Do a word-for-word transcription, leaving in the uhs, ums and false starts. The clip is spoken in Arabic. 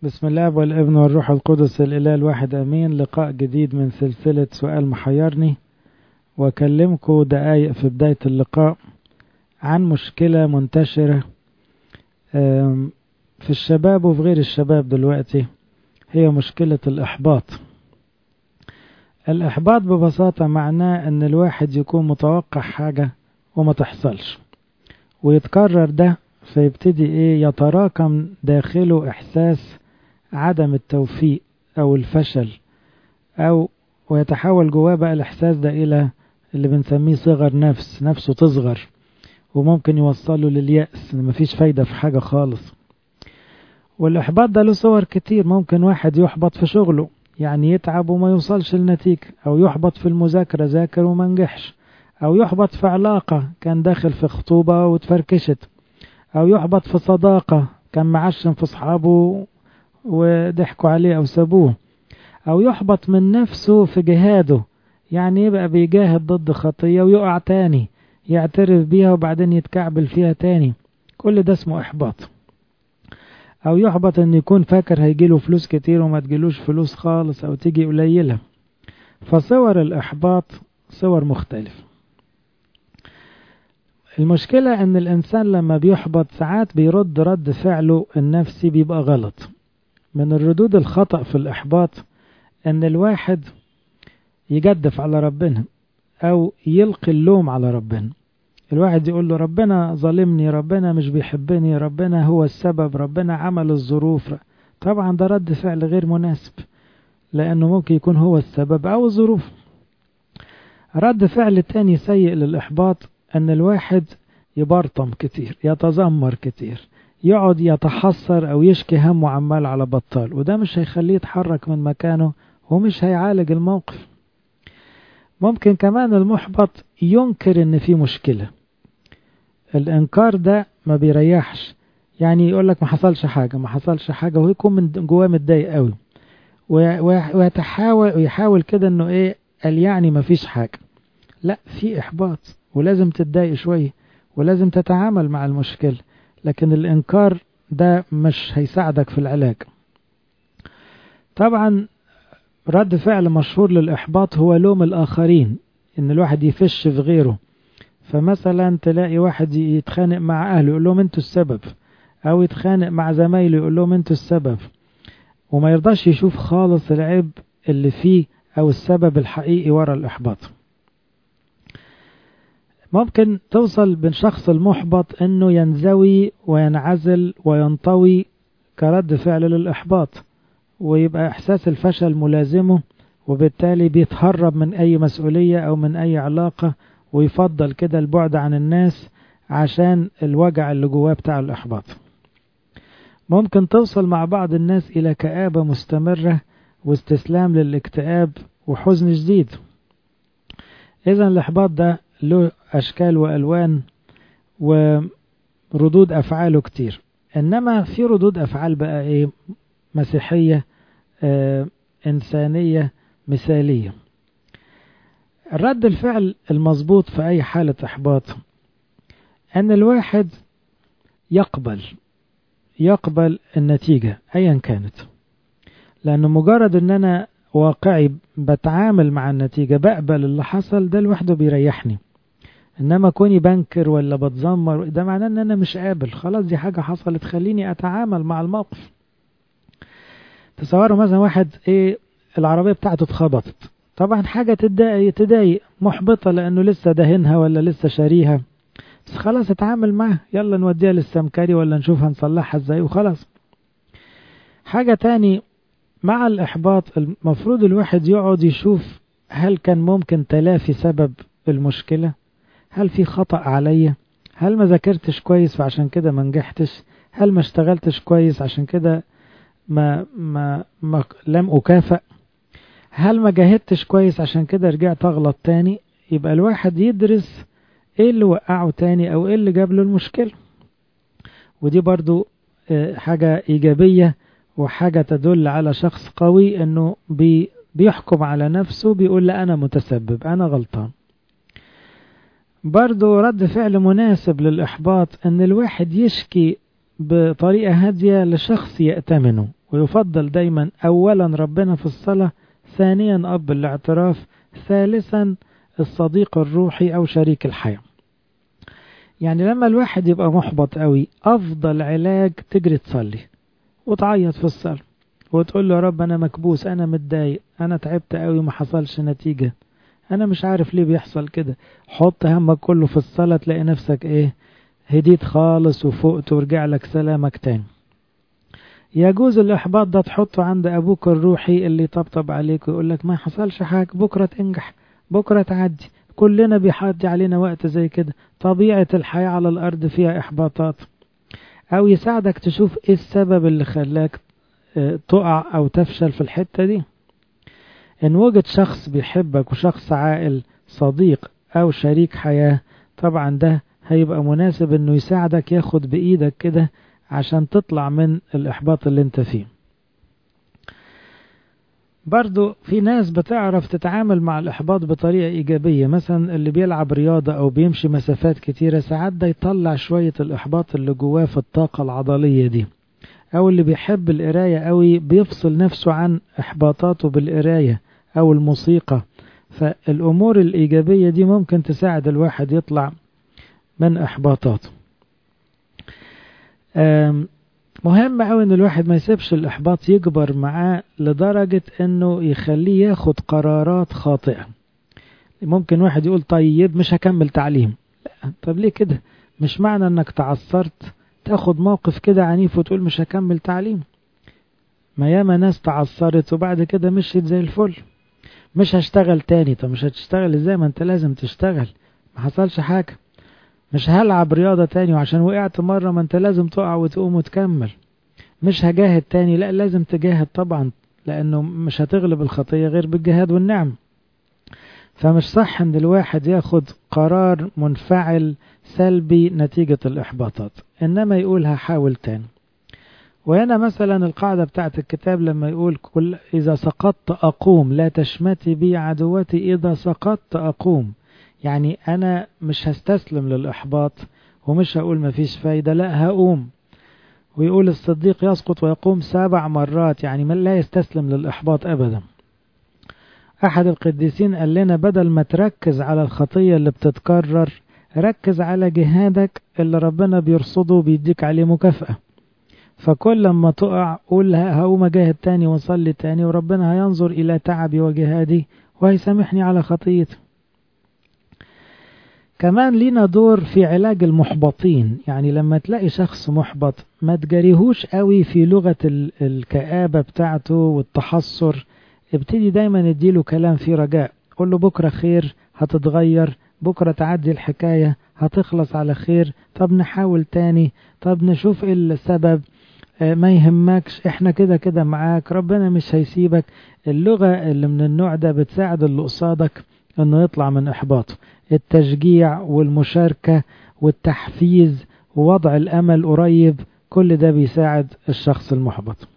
بسم الله والابن والروح القدس الإله الواحد أمين. لقاء جديد من سلسلة سؤال محيرني، وأكلمكم دقايق في بداية اللقاء عن مشكلة منتشرة في الشباب وفي غير الشباب دلوقتي، هي مشكلة الإحباط. الإحباط ببساطة معناه أن الواحد يكون متوقع حاجة وما تحصلش، ويتكرر ده فيبتدي إيه يتراكم داخله إحساس عدم التوفيق أو الفشل، أو ويتحول جواه بقى الإحساس ده إلى اللي بنسميه صغر نفس، نفسه تصغر، وممكن يوصله لليأس إن مفيش فايدة في حاجة خالص. والإحباط ده له صور كتير. ممكن واحد يحبط في شغله، يعني يتعب وما يوصلش لنتيجة، أو يحبط في المذاكرة، ذاكر وما نجحش، أو يحبط في علاقة كان داخل في خطوبة وتفركشت، أو يحبط في صداقة كان معشم في أصحابه وضحكوا عليه أو سابوه، أو يحبط من نفسه في جهاده، يعني يبقى بيجاهد ضد خطية ويقع تاني، يعترف بيها وبعدين يتكعبل فيها تاني، كل ده اسمه إحباط. أو يحبط أن يكون فاكر هيجيله فلوس كتير وما تجيلوش فلوس خالص، أو تيجي قليلة. فصور الإحباط صور مختلفة. المشكلة أن الإنسان لما بيحبط ساعات بيرد رد فعله النفسي بيبقى غلط. من الردود الخطأ في الإحباط أن الواحد يجدف على ربنا أو يلقي اللوم على ربنا. الواحد يقول له ربنا ظالمني، ربنا مش بيحبني، ربنا هو السبب، ربنا عمل الظروف. طبعا ده رد فعل غير مناسب، لأنه ممكن يكون هو السبب أو الظروف. رد فعل تاني سيء للإحباط أن الواحد يبرطم كتير، يتذمر كتير، يقعد يتحسر أو يشكي همه عمال على بطال، وده مش هيخليه يتحرك من مكانه ومش هيعالج الموقف. ممكن كمان المحبط ينكر ان في مشكلة. الانكار ده ما بيريحش، يعني يقولك ما حصلش حاجة ما حصلش حاجة ويكون من جواه متضايق قوي، ويحاول ويحاول كده انه ايه قال يعني ما فيش حاجة. لا، في احباط ولازم تتضايق شوية ولازم تتعامل مع المشكلة، لكن الانكار ده مش هيساعدك في العلاج. طبعا رد فعل مشهور للإحباط هو لوم الآخرين، إن الواحد يفش في غيره. فمثلا تلاقي واحد يتخانق مع أهله يقول لهم أنتوا السبب، أو يتخانق مع زمايله يقول لهم أنتوا السبب، وما يرضاش يشوف خالص العيب اللي فيه أو السبب الحقيقي وراء الإحباط. ممكن توصل بين شخص المحبط أنه ينزوي وينعزل وينطوي كرد فعل للإحباط، ويبقى إحساس الفشل ملازمه، وبالتالي بيتهرب من أي مسؤولية أو من أي علاقة، ويفضل كده البعد عن الناس عشان الوجع اللي جواه بتاع الإحباط. ممكن توصل مع بعض الناس إلى كآبة مستمرة واستسلام للاكتئاب وحزن شديد. إذن الإحباط ده له أشكال وألوان وردود أفعاله كتير، إنما في ردود أفعال بقى إيه مسيحية آه إنسانية مثالية. الرد الفعل المضبوط في أي حالة إحباط أن الواحد يقبل يقبل النتيجة أيا كانت، لأنه مجرد أن أنا واقعي بتعامل مع النتيجة، بقبل اللي حصل، ده لوحده بيريحني. إنما كوني بنكر ولا بتذمر ده معناه أن أنا مش قابل، خلاص دي حاجة حصلت، خليني أتعامل مع الموقف. تصوروا مثلا واحد ايه العربية بتاعته اتخبطت، طبعا حاجة تضايق تضايق محبطة لانه لسه دهنها ولا لسه شاريها، بس خلاص اتعامل معها، يلا نوديها للسمكري ولا نشوف هنصلحها ازاي وخلاص. حاجة تاني مع الإحباط، المفروض الواحد يقعد يشوف هل كان ممكن تلافي سبب المشكلة، هل في خطأ عليا، هل ما ذاكرتش كويس فعشان كده ما نجحتش، هل ما اشتغلتش كويس عشان كده ما, ما, ما لم أكافئ، هل ما جاهدتش كويس عشان كده رجعت أغلط تاني. يبقى الواحد يدرس ايه اللي وقعه تاني او ايه اللي جاب له المشكلة، ودي برضو حاجة إيجابية وحاجة تدل على شخص قوي انه بي بيحكم على نفسه، بيقول لا أنا متسبب، أنا غلطان. برضو رد فعل مناسب للإحباط ان الواحد يشكي بطريقة هادية لشخص يأتمنه ويفضل دايما أولا ربنا في الصلاة، ثانيا أب الاعتراف، ثالثا الصديق الروحي أو شريك الحياة. يعني لما الواحد يبقى محبط قوي، أفضل علاج تجري تصلي وتعيط في الصلاة وتقول له يا رب أنا مكبوس، أنا متضايق، أنا تعبت قوي وما حصلش نتيجة، أنا مش عارف ليه بيحصل كده. حط همك كله في الصلاة، تلاقي نفسك إيه، هديت خالص وفقت ورجع لك سلامك تاني. يجوز الإحباط ده تحطه عند أبوك الروحي اللي يطبطب عليك ويقول لك ما حصلش حاجة، بكرة تنجح، بكرة تعدي، كلنا بيحدي علينا وقت زي كده، طبيعة الحياة على الأرض فيها إحباطات. أو يساعدك تشوف إيه السبب اللي خلاك تقع أو تفشل في الحتة دي. إن وجد شخص بيحبك وشخص عاقل، صديق أو شريك حياة، طبعا ده هيبقى مناسب إنه يساعدك، ياخد بإيدك كده عشان تطلع من الإحباط اللي انت فيه. برضو في ناس بتعرف تتعامل مع الإحباط بطريقة إيجابية، مثلا اللي بيلعب رياضة أو بيمشي مسافات كتيرة، ساعات ده يطلع شوية الإحباط اللي جواه في الطاقة العضلية دي. أو اللي بيحب القراية قوي بيفصل نفسه عن إحباطاته بالقراية أو الموسيقى. فالأمور الإيجابية دي ممكن تساعد الواحد يطلع من إحباطاته. مهم قوي ان الواحد ما يسيبش الإحباط يكبر معاه لدرجة انه يخليه ياخد قرارات خاطئة. ممكن واحد يقول طيب مش هكمل تعليم. لا، طب ليه كده؟ مش معنى انك تعثرت تاخد موقف كده عنيف وتقول مش هكمل تعليم. ما ياما ناس تعثرت وبعد كده مشيت زي الفل. مش هشتغل تاني، طب مش هتشتغل ازاي؟ ما انت لازم تشتغل، ما حصلش حاجة. مش هلعب رياضة تاني وعشان وقعت مرة، ما انت لازم تقع وتقوم وتكمل. مش هجاهد تاني، لا لازم تجاهد طبعا، لانه مش هتغلب الخطية غير بالجهاد والنعم. فمش صح ان الواحد ياخد قرار منفعل سلبي نتيجة الإحباطات، انما يقول هحاول تاني. وهنا مثلا القاعدة بتاعت الكتاب لما يقول كل إذا سقطت أقوم، لا تشمتي بي عدوتي إذا سقطت أقوم. يعني أنا مش هستسلم للإحباط ومش هقول مفيش فايدة، لا هقوم. ويقول الصديق يسقط ويقوم سبع مرات، يعني من لا يستسلم للإحباط أبدا. أحد القديسين قال لنا بدل ما تركز على الخطية اللي بتتكرر، ركز على جهادك اللي ربنا بيرصده وبيديك عليه مكافأة. فكل لما تقع قول هقوم أجاهد تاني وصلي تاني، وربنا هينظر إلى تعبي وجهادي وهيسامحني على خطيتي. كمان لينا دور في علاج المحبطين. يعني لما تلاقي شخص محبط ما تجريهوش قوي في لغة الكآبة بتاعته والتحسر، ابتدي دايما اديله كلام فيه رجاء. قول له بكرة خير، هتتغير، بكرة تعدي الحكاية، هتخلص على خير، طب نحاول تاني، طب نشوف ايه السبب، ما يهمكش، احنا كده كده معاك، ربنا مش هيسيبك. اللغة اللي من النوع ده بتساعد اللي قصادك انه يطلع من احباطه. التشجيع والمشاركة والتحفيز ووضع الامل قريب، كل ده بيساعد الشخص المحبط.